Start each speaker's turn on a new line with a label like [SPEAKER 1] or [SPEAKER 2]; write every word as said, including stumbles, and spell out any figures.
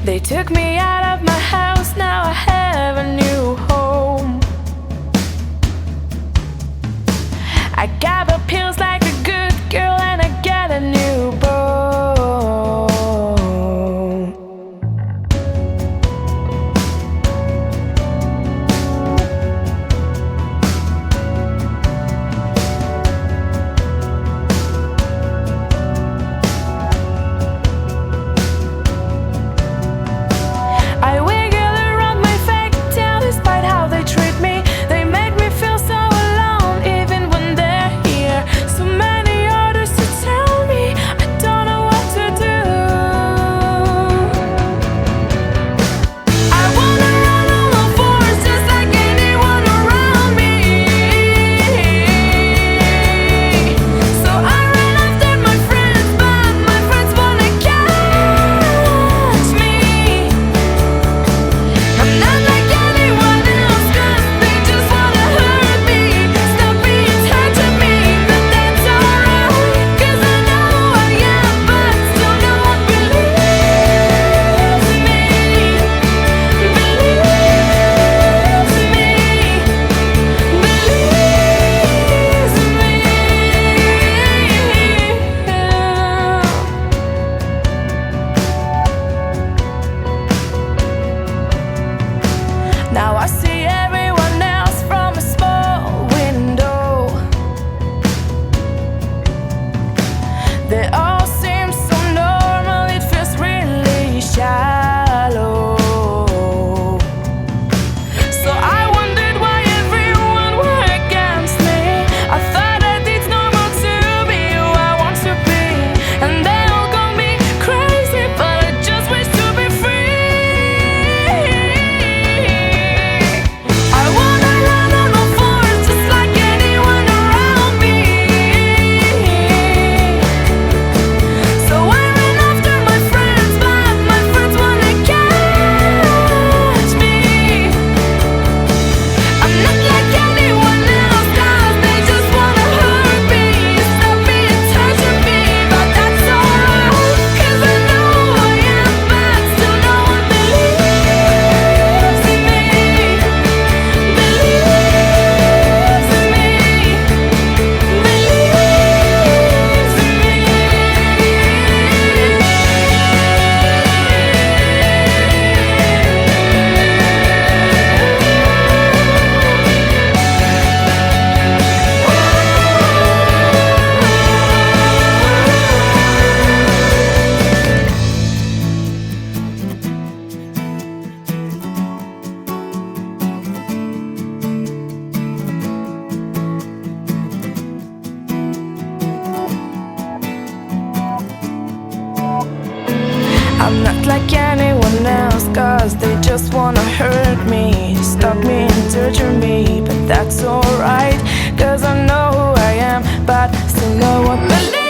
[SPEAKER 1] They took me out of my house, now I have a new home. I got the pills like a good girl, and I got a new bone. I wiggle around my fake tail despite how they treat me. They make me feel so alone even when they're here. So many orders to tell me, I don't know what to do. I wanna run on all fours just like anyone around me. So I run after my friends, but my friends wanna catch me. I'm not like anyone else, 'cause they just wanna hurt me. Stop being tied to me, but that's alright, 'cause I know who I am, but still no one believes me. Believes me. Believes me. Now I see everyone else from a small window. They all seem so normal, it feels really shallow. So I wondered why everyone were against me. I thought that it's normal to be who I want to be, and they all call me crazy, but I just wish to be free. I wanna run on all fours just like anyone around me. So I run after my friends, but my friends wanna catch me. I'm not like anyone else, 'cause they just wanna hurt me. Stop being tied to me, but that's alright, 'cause I know who I am, but still no one believes in me. Believes me. I'm not like anyone else, 'cause they just wanna hurt me. Stop me and torture me, but that's alright, 'cause I know who I am, but still no one believes.